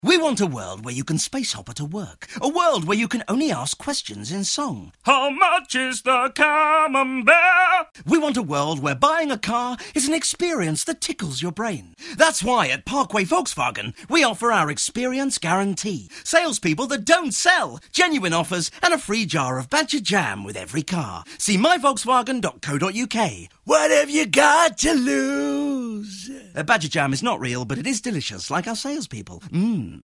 We want a world where you can space hopper to work. A world where you can only ask questions in song. How much is the camembert? We want a world where buying a car is an experience that tickles your brain. That's why at Parkway Volkswagen, we offer our experience guarantee. Salespeople that don't sell. Genuine offers and a free jar of Badger Jam with every car. See myvolkswagen.co.uk. What have you got to lose? Badger Jam is not real, but it is delicious, like our salespeople.